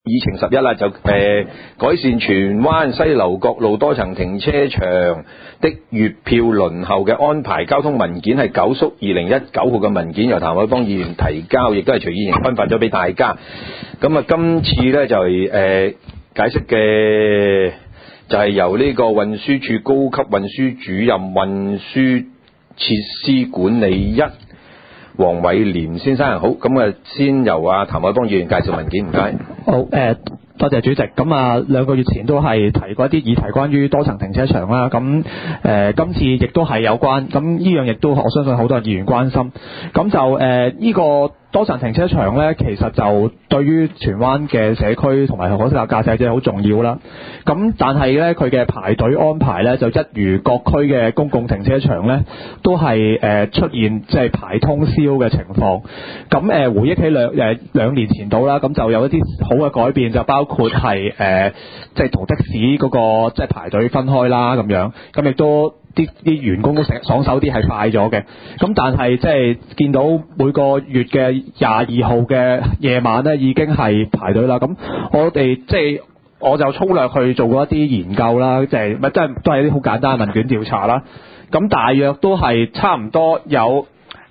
議程11啦，就改善荃灣西樓角路多層停車場的月票輪候嘅安排。交通文件係9叔2019號嘅文件，由譚凱邦議員提交，亦都係徐以瑩分發咗俾大家。咁啊，今次呢就係解釋嘅就係由呢個運輸署高級運輸主任運輸設施管理1黃偉廉先生。好，咁啊先由譚凱邦議員介紹文件，唔該。 好，多謝主席。咁啊，2個月前都係提過一啲議題關於多層停車場啦。咁今次亦都係有關，咁呢樣亦都我相信好多議員關心。咁就呢個多層停車場呢，其實就對於荃灣嘅社區同埋可駕駛者好重要啦。咁但係呢，佢嘅排隊安排呢，就一如各區嘅公共停車場呢，都係出現即係排通宵嘅情況。咁回憶起兩年前到啦，咁就有一啲好嘅改變，就包括係即係同的士嗰個即係排隊分開啦咁樣。咁亦都啲員工都爽手啲，係快咗嘅。咁但係即係見到每個月嘅22號嘅夜晚咧，已經係排隊啦。咁我哋即係我就粗略去做過一啲研究啦，即係咪真係都係啲好簡單嘅問卷調查啦。咁大約都係差唔多有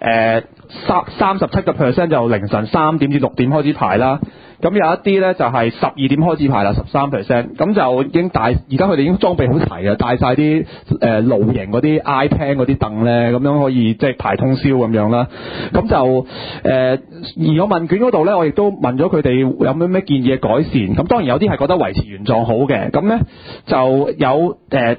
37% 就凌晨3點至6點開始排啦。咁有一啲咧就係12點開始排啦，13%。咁就已經而家佢哋已經裝備好齊嘅，帶晒啲露營嗰啲 iPad 嗰啲凳咧，咁樣可以即係排通宵咁樣啦。咁就而我問卷嗰度咧，我亦都問咗佢哋有咩建議嘅改善。咁當然有啲係覺得維持原狀好嘅。咁咧就有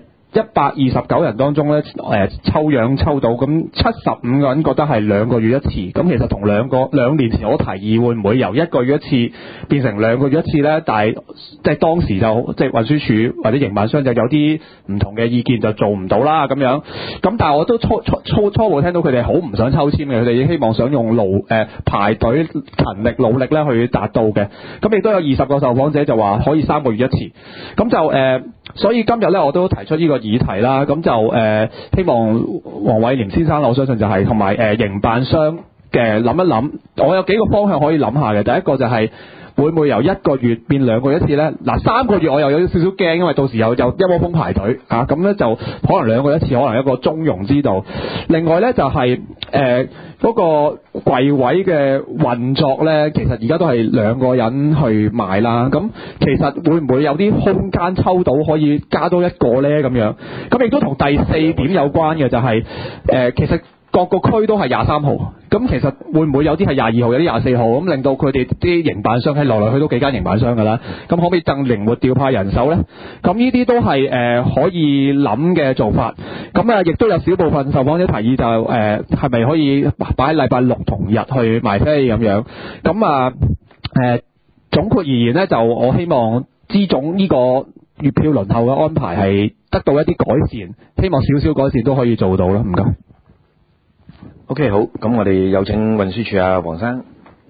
129人當中咧，抽樣抽到，咁75個人覺得係2個月一次。咁其實同兩年前我提議會唔會由1個月一次變成2個月一次咧？但係即係當時就即係運輸署或者營辦商就有啲唔同嘅意見，就做唔到啦咁樣。咁但係我都初步聽到佢哋好唔想抽籤嘅，佢哋希望想用排隊勤力努力咧去達到嘅。咁亦都有20個受訪者就話可以3個月一次。咁就所以今日咧我都提出呢個議題啦。咁就希望黃偉廉先生，我相信就係同埋營辦商嘅諗一諗，我有幾個方向可以諗下嘅。第一個就係會唔會由1個月變2個月一次呢？嗱，3個月我又有少少驚，因為到時有一窩蜂排隊啊，咁呢就可能2個月一次，可能一個中庸之道。另外呢，就係嗰個櫃位嘅運作呢，其實而家都係2個人去賣啦。咁其實會唔會有啲空間抽到可以加多1個呢？咁樣咁亦都同第4點有關嘅，就係其實各個區都係23號，咁其實會唔會有啲係22號，有啲24號，咁令到佢哋啲營辦商係來來去都幾間營辦商㗎啦，咁可唔可以更靈活調派人手呢？咁呢啲都係可以諗嘅做法。咁亦都有少部分受訪者提議就係咪可以擺喺禮拜6同日去賣飛咁樣？咁總括而言呢，就我希望資總呢個月票輪候嘅安排係得到一啲改善，希望少少改善都可以做到啦。唔該。 OK， 好，咁我哋有請運輸署黃生。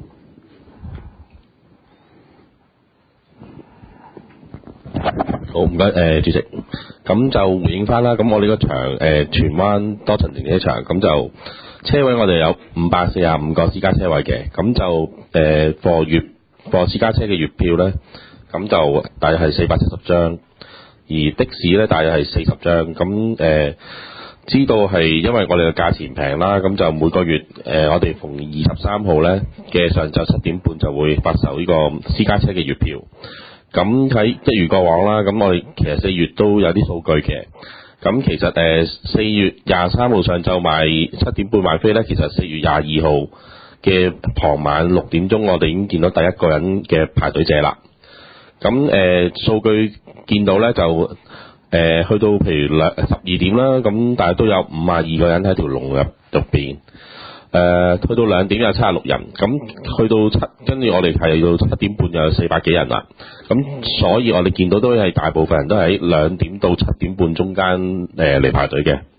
好，唔該，主席。咁就回應翻啦。咁我哋個場荃灣多層停車場，咁就車位我哋有545個私家車位嘅。咁就貨私家車嘅月票咧，咁就大約係470張，而的士咧大約係40張。咁知道係因為我哋嘅價錢平啦，咁就每個月我哋逢23號咧嘅上晝7點半就會發售呢個私家車嘅月票。咁喺一如過往啦，咁我哋其實4月都有啲數據嘅。咁其實4月23號上晝賣7點半賣飛咧，其實4月22號嘅傍晚6點鐘，我哋已經見到第一個人嘅排隊者啦。咁數據見到咧就去到譬如12點啦，咁但係都有52個人喺條龍入邊。去到2點有76人，咁去到跟住我哋係到7點半就有400幾人啦。咁所以我哋見到都係大部分人都喺2點到7點半中間嚟排隊嘅。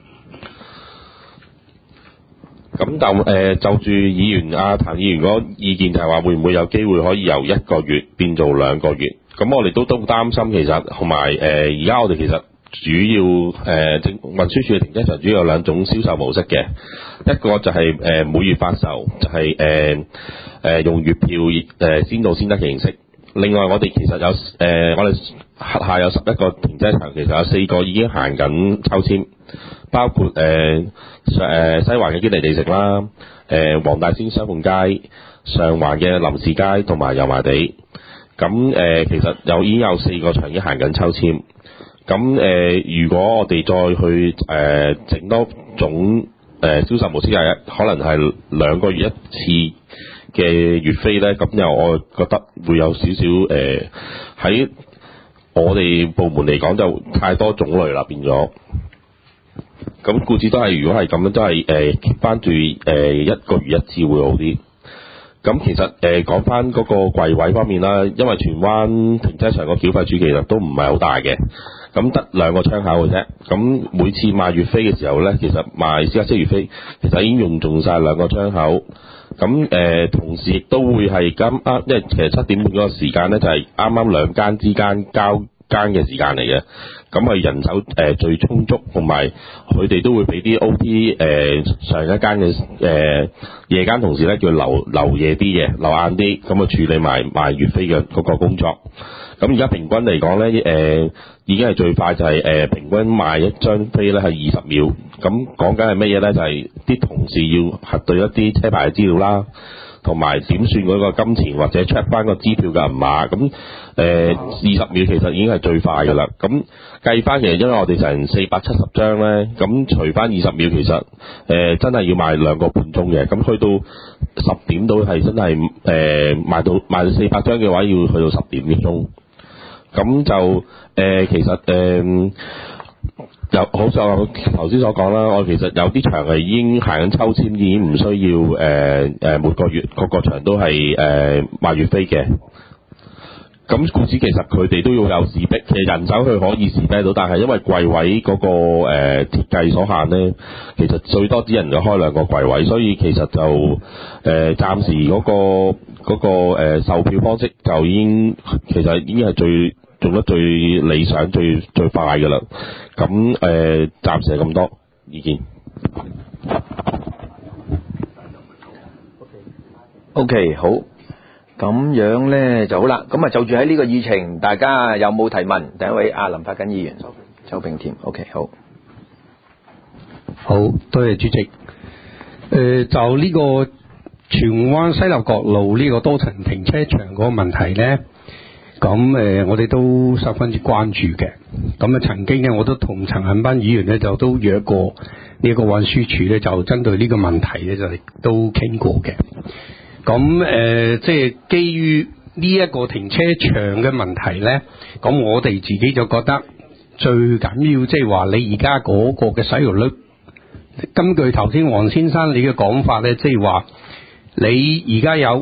咁就住議員譚議員嗰個意見就係話會唔會有機會可以由1個月變做2個月？咁我哋都擔心，其實同埋而家我哋其實主要運輸署嘅停車場主要有2種銷售模式嘅，一個就係每月發售，就係用月票先到先得嘅形式。 另外我哋其實有我哋轄下有11個停車場，其實有4個已經行緊抽籤，包括西環嘅堅尼地城啦，黃大仙雙鳳街、上環嘅林士街同埋油麻地。咁其實已經有4個場已經行緊抽籤。咁如果我哋再去整多種銷售模式，係可能係2個月一次嘅月飛咧，咁又我覺得會有少少喺我哋部門嚟講就太多種類啦，變咗。咁故此都係，如果係咁樣，都係keep翻住1個月一次會好啲。咁其實講翻嗰個櫃位方面啦，因為荃灣停車場個繳費處其實都唔係好大嘅，咁得2個窗口嘅啫。咁每次賣月飛嘅時候咧，其實賣私家車月飛其實已經用盡晒2個窗口。咁同時亦都會係因為其實7點半嗰個時間咧，就係啱啱2間之間交更嘅時間嚟嘅。咁係人手最充足，同埋佢哋都會俾啲 OT 上一間嘅夜間同事咧，叫留夜啲嘅，留晏啲，咁啊處理埋賣月飛嘅嗰個工作。咁而家平均嚟講咧，已經係最快就係平均賣一張飛咧係20秒。咁講緊係乜嘢咧？就係啲同事要核對一啲車牌嘅資料啦，同埋點算嗰個金錢或者 check 翻個支票嘅銀碼。咁20秒其實已經係最快㗎啦。咁計翻其實因為我哋成470張咧，咁除翻20秒其實真係要賣2個半鐘嘅。咁去到10點到係真係賣到400張嘅話，要去到10點嘅鐘。咁就其實好似我頭先所講啦，我其實有啲場係已經行緊抽籤，已經唔需要每個月個個場都係賣月飛嘅。咁故此其實佢哋都要有士逼，其實人手佢可以士逼到，但係因為櫃位嗰個設計所限咧，其實最多只能夠開2個櫃位，所以其實就暫時嗰個售票方式就其實已經係做得最理想、最快㗎啦。咁暫時係咁多意見。 OK， 好。咁樣咧就好啦。咁啊就住喺呢個議程，大家有冇提問？第一位林發根議員，周炳添。OK， 好。 好多謝主席。就呢個荃灣西樓角路呢個多層停車場嗰個問題咧，咁我哋都十分之關注嘅。咁啊曾經咧，我都同陳恒鑌議員咧就都約過呢個運輸署咧，就針對呢個問題咧就都傾過嘅。咁即係基於呢一個停車場嘅問題咧，咁我哋自己就覺得最緊要即係話你而家嗰個嘅使用率，根據頭先黃先生你嘅講法咧，即係話你而家有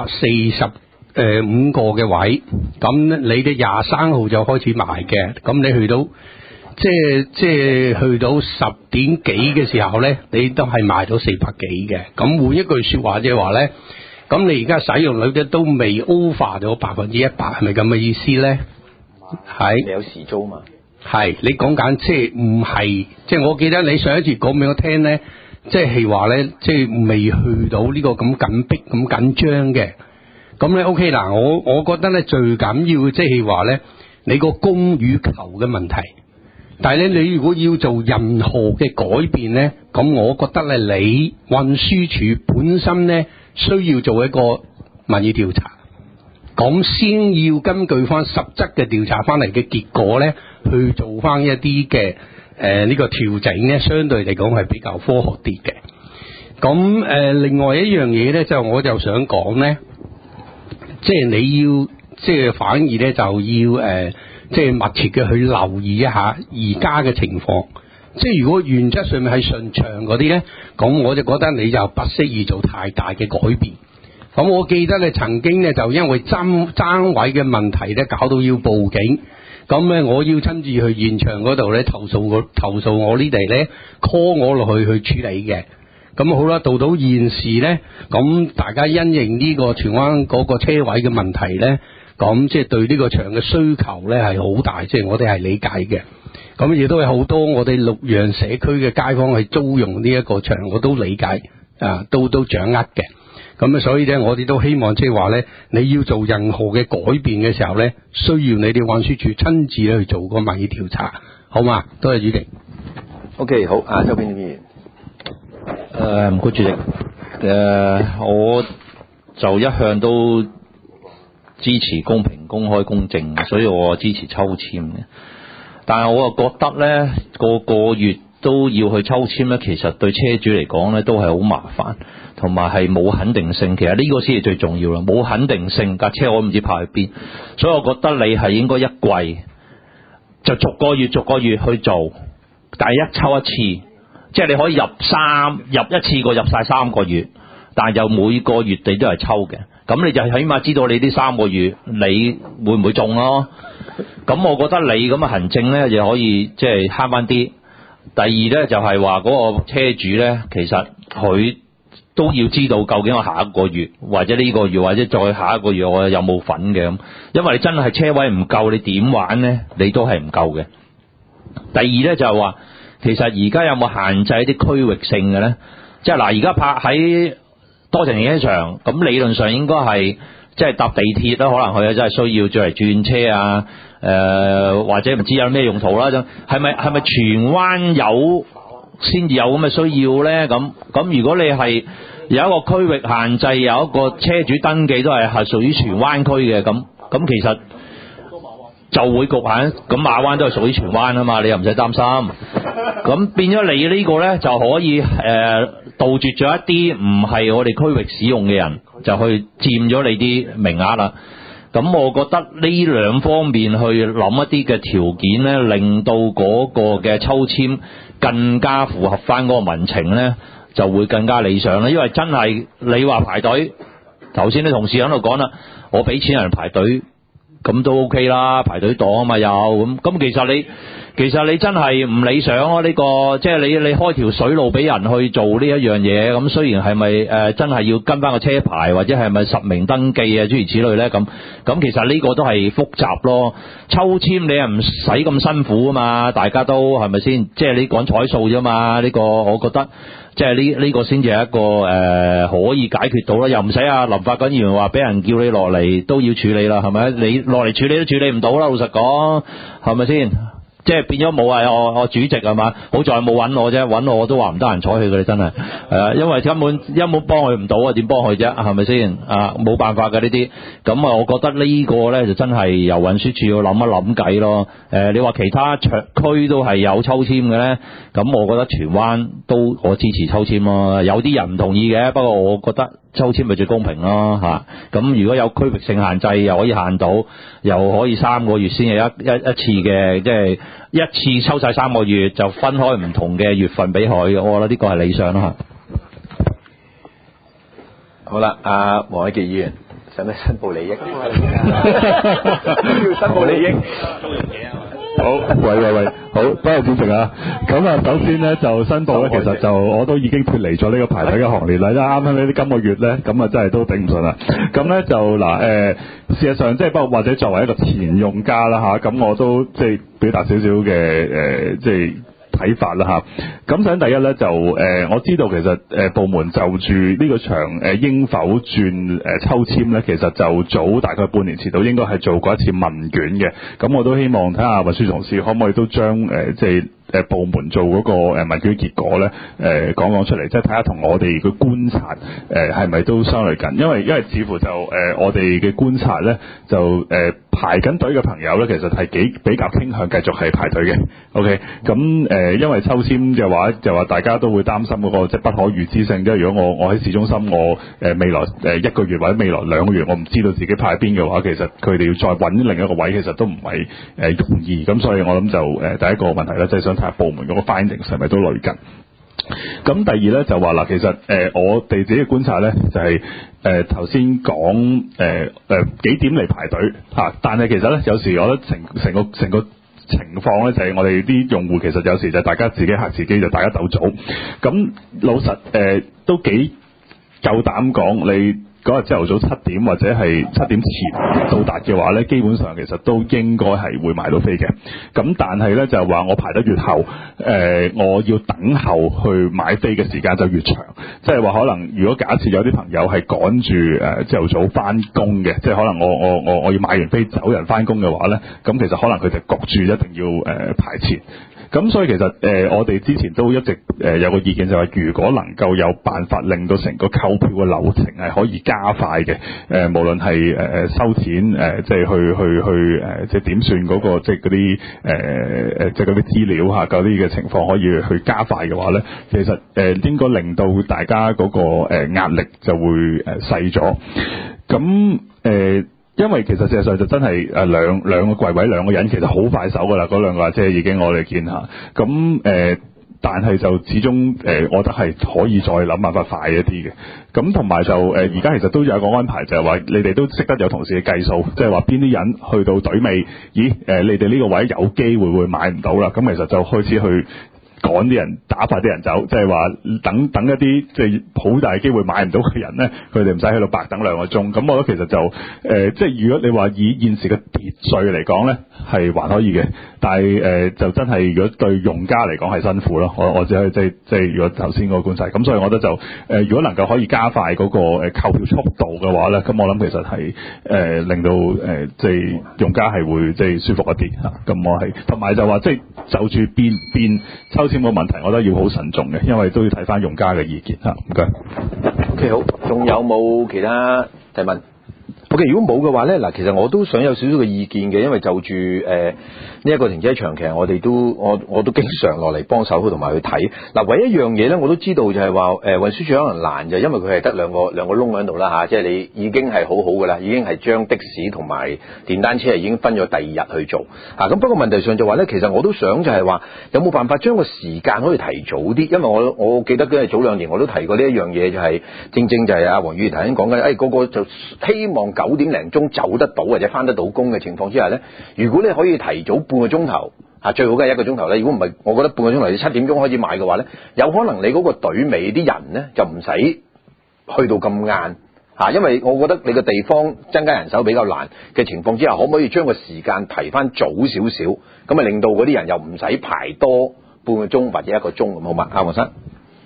545個嘅位，咁你嘅23號就開始賣嘅，咁你去到即係去到10點幾嘅時候咧，你都係賣到400幾嘅。咁換一句說話即係話咧，咁你而家使用率咧都未 over 咗100%，係咪咁嘅意思咧？係。 你有時租嘛？ 係，你講緊即係唔係？即係我記得你上一次講俾我聽咧，即係話咧，即係未去到呢個咁緊迫、咁緊張嘅。咁咧 OK 嗱，我覺得咧最緊要嘅即係話咧，你個供與求嘅問題。但係咧，你如果要做任何嘅改變咧，咁我覺得咧，你運輸署本身咧需要做一個民意調查，咁先要根據翻實質嘅調查翻嚟嘅結果咧，去做翻一啲嘅呢個調整咧，相對嚟講係比較科學啲嘅。咁另外一樣嘢咧，我就想講咧，即係你要即係反而咧就要即係密切嘅去留意一下而家嘅情況。即係如果原則上面係順暢嗰啲咧，咁我就覺得你就不適宜做太大嘅改變。咁我記得咧曾經咧就因為爭位嘅問題咧，搞到要報警。咁咧我要親自去現場嗰度咧投訴我呢地咧 call 我落去處理嘅。咁好啦，到現時咧，咁大家因應呢個荃灣嗰個車位嘅問題咧，咁即係對呢個場嘅需求咧係好大，即係我哋係理解嘅。咁亦都有好多我哋綠楊社區嘅街坊係租用呢一個場，我都理解啊，都掌握嘅。 咁啊，所以咧，我哋都希望即係話咧，你要做任何嘅改變嘅時候咧，需要你哋運輸署親自咧去做個民意調查，好嘛？多謝主席。 OK， 好，周邊議員。 唔該主席。我就一向都支持公平、公開、公正，所以我支持抽籤嘅。但係我又覺得咧，個月都要去抽籤咧，其實對車主嚟講咧都係好麻煩，同埋係冇肯定性。其實呢個先係最重要啦，冇肯定性，架車我唔知泊去邊，所以我覺得你係應該一季就逐個月去做，但係一抽一次，即係你可以入一次過入晒3個月，但係又每個月你都係抽嘅，咁你就起碼知道你呢3個月你會唔會中咯。咁我覺得你咁嘅行政咧就可以即係慳翻啲。第二咧就係話嗰個車主咧，其實佢都要知道究竟我下一個月或者呢個月或者再下一個月我有冇份嘅咁，因為你真係車位唔夠，你點玩咧？你都係唔夠嘅。第二咧就係話，其實而家有冇限制一啲區域性嘅咧？即係嗱，而家泊喺多層停車場，咁理論上應該係即係搭地鐵啦，可能佢真係需要再嚟轉車啊，或者唔知有咩用途啦，係咪荃灣有先至有咁嘅需要咧？咁如果你係有一個區域限制，有一個車主登記都係屬於荃灣區嘅，咁其實就會局限。咁馬灣都係屬於荃灣啊嘛，你又唔使擔心。咁變咗你呢個咧就可以杜絕咗一啲唔係我哋區域使用嘅人，就去佔咗你啲名額啦。咁我覺得呢兩方面去諗一啲嘅條件咧，令到嗰個嘅抽籤更加符合翻嗰個民情咧，就會更加理想啦。因為真係你話排隊，頭先啲同事喺度講啦，我俾錢人排隊，咁都 OK 啦，排隊檔啊嘛有咁其實你真係唔理想咯。呢個即係你開條水路俾人去做呢一樣嘢，咁雖然係咪真係要跟翻個車牌或者係咪實名登記啊諸如此類咧，咁其實呢個都係複雜咯。抽籤你又唔使咁辛苦啊嘛，大家都係咪先？即係你講彩數啫嘛，呢個我覺得即係呢個先至係一個可以解決到啦，又唔使林法官議員話俾人叫你落嚟都要處理啦，係咪？你落嚟處理都處理唔到啦，老實講，係咪先？即係變咗冇我主席係嘛？好在冇揾我啫，揾我都話唔得閒睬佢嘅，你真係因為根本幫佢唔到啊，點幫佢啫？係咪先？冇辦法嘅呢啲。咁我覺得呢個咧就真係由運輸署要諗一諗計咯。你話其他區都係有抽籤嘅咧，咁我覺得荃灣都我支持抽籤咯。有啲人唔同意嘅，不過我覺得抽籤咪最公平咯嚇。咁如果有區域性限制，又可以限到，又可以3個月先有一次嘅，即係一次抽晒3個月，就分開唔同嘅月份俾佢。我覺得呢個係理想啦。 好啦，黃偉傑議員，使唔使申報利益？要申報利益。 好，喂，好，多謝主席啊。咁首先咧就申報咧，其實就我都已經脫離咗呢個排隊嘅行列啦。因為啱啱呢啲今個月咧，咁真係都頂唔順啦。咁咧就事實上即係不過或者作為一個前用家啦嚇，咁我都即係表達少少嘅即係睇法啦嚇。咁首先第一咧就我知道其實部門就住呢個場應否轉抽籤咧，其實就早大概半年前到應該係做過一次問卷嘅。咁我都希望睇下運輸同事可唔可以都將即係部門做嗰個問卷結果咧講出嚟，即係睇下同我哋嘅觀察係咪都相類近。因為似乎就我哋嘅觀察咧就排緊隊嘅朋友咧，其實係比較傾向繼續係排隊嘅。OK， 咁因為抽籤嘅話就話大家都會擔心嗰個即係不可預知性，即係如果我喺市中心我未來1個月或者未來2個月我唔知道自己派邊嘅話，其實佢哋要再揾另一個位，其實都唔係容易。咁所以我諗就第一個問題咧，即係想睇下部門嗰個 findings 係咪都類近。咁第二咧就話嗱，其實我哋自己嘅觀察咧就係頭先講幾點嚟排隊嚇，但係其實咧有時我覺得成個情況咧就係我哋啲用戶其實有時就大家自己嚇自己，就大家鬥早。咁老實都幾夠膽講，你嗰日朝頭早7點或者係7點前到達嘅話咧，基本上其實都應該係會買到飛嘅。咁但係咧就係話我排得越後，我要等候去買飛嘅時間就越長。即係話可能如果假設有啲朋友係趕住朝頭早翻工嘅，即係可能我要買完飛走人翻工嘅話咧，咁其實可能佢就焗住一定要排前。咁所以其實我哋之前都一直有個意見就係話，如果能夠有辦法令到成個購票嘅流程係可以加快嘅，無論係收錢即係去即係點算嗰個即係嗰啲即係嗰啲資料嚇嗰啲嘅情況可以去加快嘅話咧，其實應該令到大家嗰個壓力就會細咗。咁因為其實事實上就真係兩個櫃位兩個人其實好快手㗎啦，嗰兩個即係已經我哋見下。咁但係就始終我覺得係可以再諗辦法快一啲嘅。咁同埋就而家其實都有一個安排，就係話你哋都識得有同事嘅計數，即係話邊啲人去到隊尾，咦你哋呢個位有機會會買唔到啦，咁其實就開始去趕啲人，打發啲人走，即係話等一啲即係好大機會買唔到嘅人咧，佢哋唔使喺度白等2個鐘。咁我覺得其實就即係如果你話以現時嘅秩序嚟講咧，係還可以嘅，但係就真係如果對用家嚟講係辛苦咯。我只可以即係如果頭先嗰個觀察，咁所以我覺得就如果能夠可以加快嗰個購票速度嘅話咧，咁我諗其實係令到即係用家係會即係舒服一啲嚇。咁我係同埋就話即係就住變抽籤個問題，我覺得要好慎重嘅，因為都要睇翻用家嘅意見嚇。唔該。 OK 好，仲有冇其他提問？OK， 如果冇嘅話咧，嗱，其實我都想有少少嘅意見嘅，因為就住呢一個停車場，其實我哋都我都經常落嚟幫手同埋去睇。嗱，唯一一樣嘢咧，我都知道就係話運輸署可能難就因為佢係得兩個窿喺度啦嚇，即係你已經係好好噶啦，已經係將的士同埋電單車已經分咗第二日去做啊。咁不過問題上就話咧，其實我都想就係話有冇辦法將個時間可以提早啲，因為我記得早2年我都提過呢一樣嘢，就係正正就係阿黃議員頭先講緊，嗰個就希望9點零鐘走得到或者翻得到工嘅情況之下咧，如果你可以提早半個鐘頭最好梗係1個鐘頭咧。如果唔係，我覺得半個鐘頭，你7點鐘開始買嘅話咧，有可能你嗰個隊尾啲人咧就唔使去到咁晏因為我覺得你個地方增加人手比較難嘅情況之下，可唔可以將個時間提翻早少少，咁啊令到嗰啲人又唔使排多半個鐘或者1個鐘咁好嘛？阿黃生。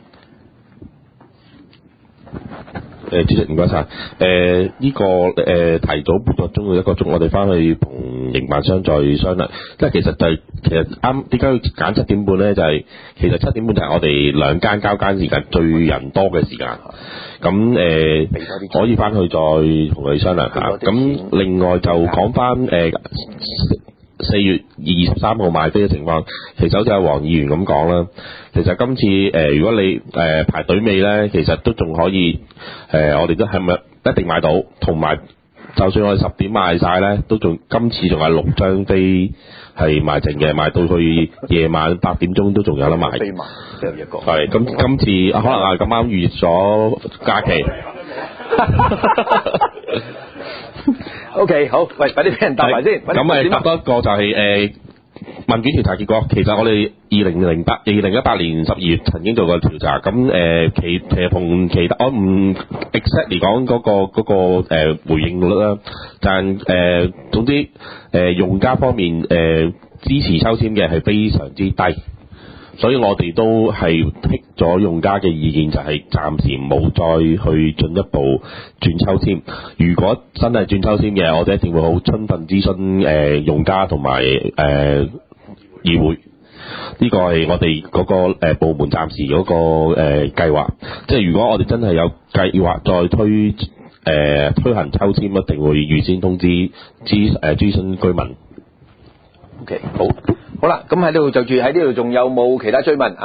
主席唔該晒。呢個提早半個鐘到1個鐘，我哋翻去同營辦商再商量。即係其實啱點解要揀7點半咧？就係其實7點半就係我哋2間交間時間最人多嘅時間。咁可以翻去再同佢商量下。咁另外就講翻4月23號賣飛嘅情況，其實好似阿黃議員咁講啦。其實今次如果你排隊尾咧，其實都仲可以我哋都係咪一定買到？同埋就算我哋10點賣晒咧，都仲今次仲係6張飛係賣剩嘅，賣到去夜晚8點鐘都仲有得賣。飛賣即係一個。係咁，今次可能咁啱預咗假期。OK， 好，喂，快啲俾人答埋先。咁答多一個就係問卷調查結果。其實我哋2018年12月曾經做過調查，咁其實同其他我唔 exactly 講嗰個回應率啦，但總之用家方面支持抽籤嘅係非常之低。所以我哋都係剔咗用家嘅意見，就係暫時冇再去進一步轉抽籤。如果真係轉抽籤嘅，我哋一定會好充分諮詢用家同埋議會。呢個係我哋嗰個部門暫時嗰個計劃。即係如果我哋真係有計劃再推行抽籤，一定會預先通知諮詢居民。OK， 好啦，咁喺呢度就住喺呢度，仲有冇其他追問？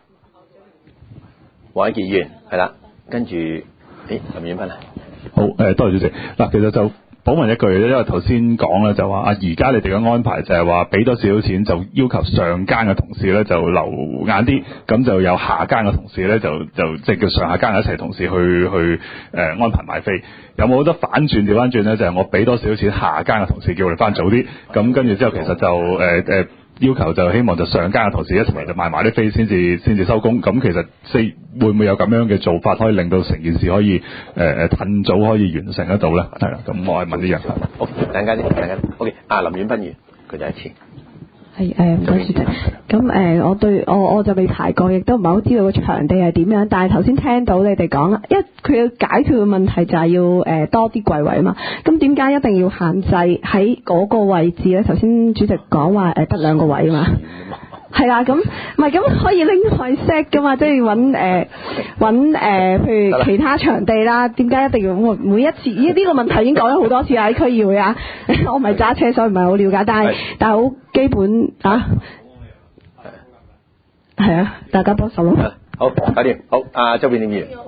黃偉傑議員係啦，跟住林遠芬啊。 好，多謝主席。嗱，其實就補問一句，因為頭先講咧就話而家你哋嘅安排就係話俾多少少錢，就要求上間嘅同事咧就留晏啲，咁就有下間嘅同事咧就即係叫上下間一齊同事去安排買飛。有冇得反轉調翻轉咧？就係我俾多少少錢下間嘅同事叫我哋翻早啲，咁跟住之後其實就要求就希望就上間嘅同事一齊就賣埋啲飛先至收工。咁其實會唔會有咁樣嘅做法，可以令到成件事可以趁早可以完成得到咧？係啦，咁我係問呢樣。 好，等間先。OK， 林婉彬議員佢第一次。 係唔該主席。咁我就未排過，亦都唔係好知道個場地係點樣。但係頭先聽到你哋講啦，因為佢要解決嘅問題就係要多啲櫃位嘛。咁點解一定要限制喺嗰個位置咧？頭先主席講話得2個位嘛。係啦，咁唔係咁可以拎去 set 噶嘛，即係揾譬如其他場地啦。點解一定要每一次？呢個問題已經講咗好多次喺區議會啊。我唔係揸車，所以唔係好了解，但係好基本啊。係啊，大家幫手咯。 好，搞掂。好，周變點議員。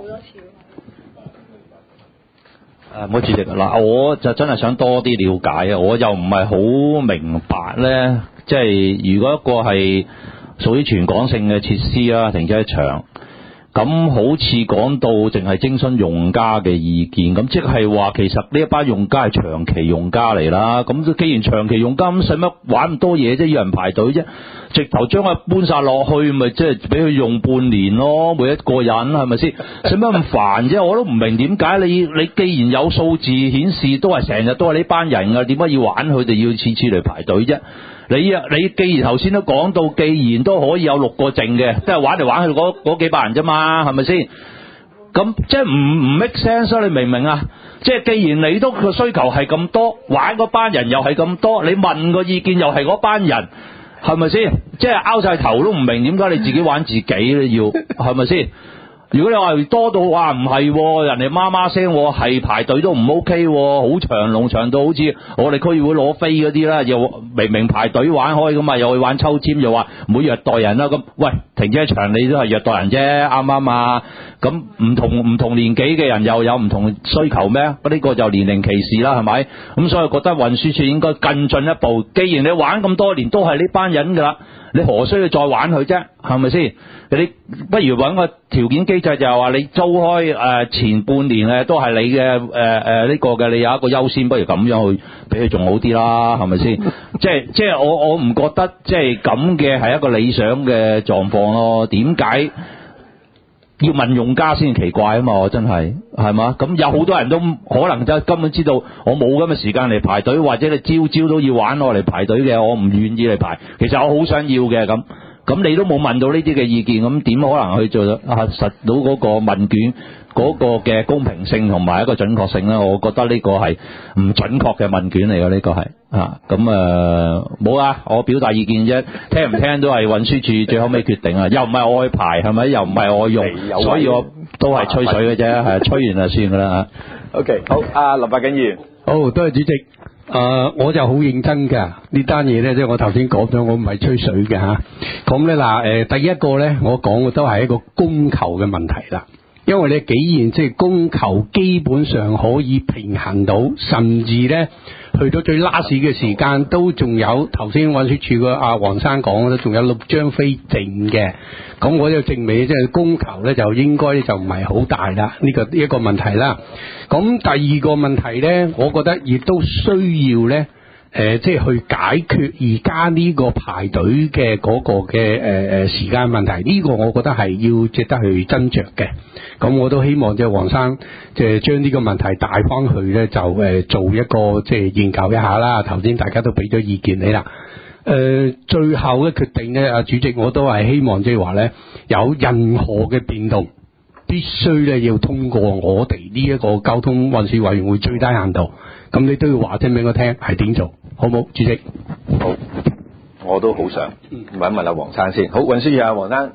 唔好主席嗱，我就真係想多啲了解啊！我又唔係好明白咧，即係如果一個係屬於全港性嘅設施啦，停車場，咁好似講到淨係徵詢用家嘅意見，咁即係話其實呢一班用家係長期用家嚟啦。咁既然長期用家，咁使乜玩咁多嘢啫？要人排隊啫？直頭將佢搬晒落去，咪即係俾佢用半年咯，每一個人係咪先？使乜咁煩啫？我都唔明點解你既然有數字顯示都係成日都係呢班人㗎，點解要玩佢哋要次次嚟排隊啫？你既然頭先都講到，既然都可以有6個剩嘅，都係玩嚟玩去嗰幾百人啫嘛，係咪先？咁即係唔 make sense 啊？你明唔明啊？即係既然你都個需求係咁多，玩嗰班人又係咁多，你問個意見又係嗰班人。係咪先？即係拗晒頭都唔明點解你自己玩自己咧？要係咪先？如果你話多到話唔係，人哋媽媽聲係排隊都唔 OK，好長龍長到好似我哋區議會攞飛嗰啲啦，又明明排隊玩開噶嘛，又去玩抽籤，又話唔會虐待人啦。咁喂，停車場你都係虐待人啫，啱唔啱啊？咁唔同年紀嘅人又有唔同需求咩？呢個就年齡歧視啦，係咪？咁所以覺得運輸署應該更進一步。既然你玩咁多年都係呢班人噶啦，你何須要再玩佢啫？係咪先？你不如揾個條件機制，就係話你租開前半年都係你嘅呢個嘅，你有一個優先，不如咁樣去俾佢仲好啲啦，係咪先？即係我唔覺得即係咁嘅係一個理想嘅狀況咯。點解要問用家先奇怪啊嘛？我真係嘛？咁有好多人都可能就根本知道我冇咁嘅時間嚟排隊，或者你朝都要玩我嚟排隊嘅，我唔願意嚟排。其實我好想要嘅咁你都冇問到呢啲嘅意見，咁點可能去做到核實到嗰個問卷嗰個嘅公平性同埋一個準確性咧？我覺得呢個係唔準確嘅問卷嚟嘅，呢個係冇啊！我表達意見啫，聽唔聽都係運輸署最後尾決定啊！又唔係我去排係咪？又唔係我用，所以我都係吹水嘅啫，係吹完就算噶啦嚇。 OK， 好，林百景議員。 好，多謝主席。我就好認真㗎，呢單嘢咧，即係我頭先講咗，我唔係吹水嘅嚇。咁咧嗱，第一個咧，我講嘅都係一個供求嘅問題啦。因為你既然即係供求基本上可以平衡到，甚至咧去到最 last 嘅時間都仲有頭先運輸署嘅阿黃生講咧，仲有6張飛剩嘅。咁我就證明即係供求咧就應該就唔係好大啦，呢個一個問題啦。咁第二個問題咧，我覺得亦都需要咧即係去解決而家呢個排隊嘅嗰個嘅時間問題，呢個我覺得係要值得去斟酌嘅。咁我都希望即係黃生即係將呢個問題帶翻去咧，就做一個即係研究一下啦。頭先大家都俾咗意見你啦。最後嘅決定咧，主席我都係希望即係話咧，有任何嘅變動，必須咧要通過我哋呢一個交通運輸委員會最低限度。咁你都要話聽俾我聽係點做，好冇？主席， 好，我都好想問一問阿黃生先。好，運輸署阿黃生。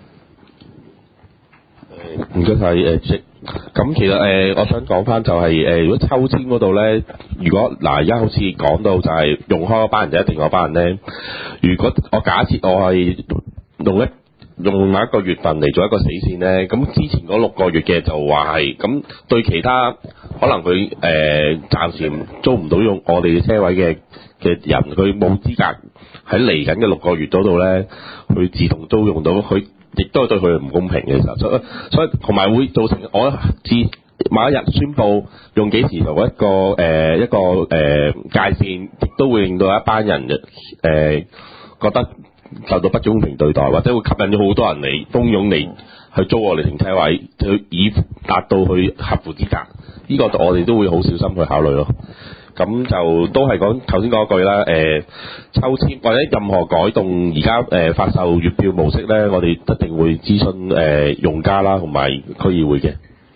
唔該晒主席。咁其實我想講翻就係如果抽籤嗰度咧，如果而家好似講到就係用開嗰班人就一定嗰班人咧。如果我假設我係用某一個月份嚟做一個死線咧，咁之前嗰6個月嘅就話係咁，對其他可能佢暫時租唔到用我哋嘅車位嘅人，佢冇資格喺嚟緊嘅6個月嗰度咧，去自動租用到佢。亦都係對佢唔公平嘅時候，所以同埋會造成我自某一日宣布用幾時做一個界線，亦都會令到一班人嗰覺得受到不公平對待，或者會吸引咗好多人嚟蜂擁嚟去租我哋停車位，以達到去合乎資格。呢個我哋都會好小心去考慮咯。咁就都係講頭先嗰句啦，抽籤或者任何改動，而家發售月票模式咧，我哋一定會諮詢用家啦，同埋區議會嘅。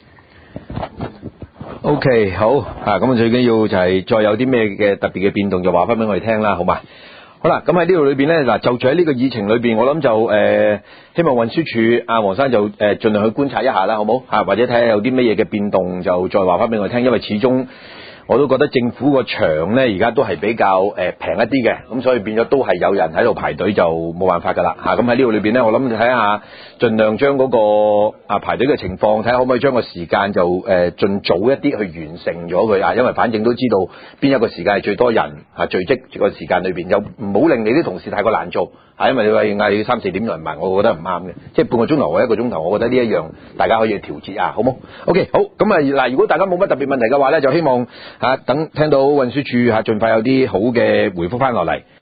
OK， 好咁最緊要就係再有啲咩嘅特別嘅變動，就話翻俾我哋聽啦，好嘛？好啦，咁喺呢度裏邊咧，嗱就住喺呢個議程裏邊，我諗就希望運輸署阿黃生就盡量去觀察一下啦，好冇或者睇下有啲乜嘢嘅變動，就再話翻俾我哋聽，因為始終我都覺得政府個場咧而家都係比較平一啲嘅，咁所以變咗都係有人喺度排隊，就冇辦法噶啦咁喺呢度裏邊咧，我諗睇下盡量將嗰個排隊嘅情況，睇下可唔可以將個時間就盡早一啲去完成咗佢因為反正都知道邊一個時間係最多人聚集個時間裏邊，又唔好令你啲同事太過難做因為你話嗌3、4點有人埋，我覺得唔啱嘅，即係半個鐘頭或1個鐘頭，我覺得呢一樣大家可以調節好冇 ？OK， 好咁嗱，如果大家冇乜特別問題嘅話咧，就希望等聽到運輸署盡快有啲好嘅回覆翻落嚟。